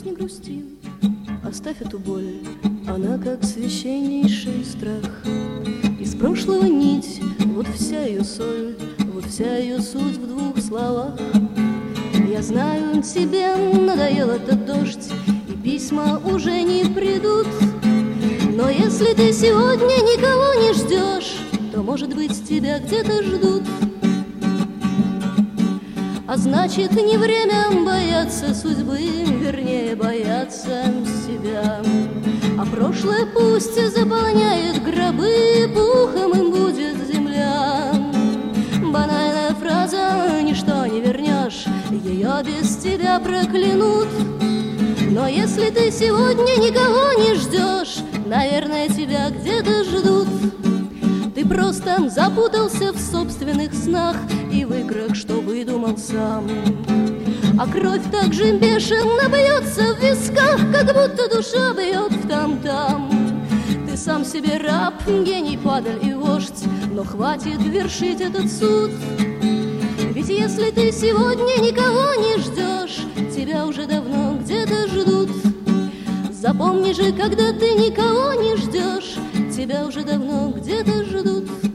не грусти, оставь эту боль, она как священнейший страх. Из прошлого нить, вот вся ее соль, вот вся ее суть в двух словах. Я знаю, тебе надоел этот дождь, и письма уже не придут. Но если ты сегодня никого не ждешь, то, может быть, тебя где-то ждут. А значит, не время бояться судьбы, вернее, бояться себя. А прошлое пусть заполняет гробы, пухом им будет земля. Банальная фраза «ничто не вернешь», ее без тебя проклянут. Но если ты сегодня никого не ждешь, наверное, тебя где-то ждут. Ты просто запутался в собственных снах и в играх, что выдумал сам. А кровь так же бешено бьется в висках, как будто душа бьет в там-там. Ты сам себе раб, гений, падаль и вождь, но хватит вершить этот суд. Ведь если ты сегодня никого не ждешь, тебя уже давно где-то ждут. Запомни же, когда ты никого не ждешь, тебя уже давно где-то ждут.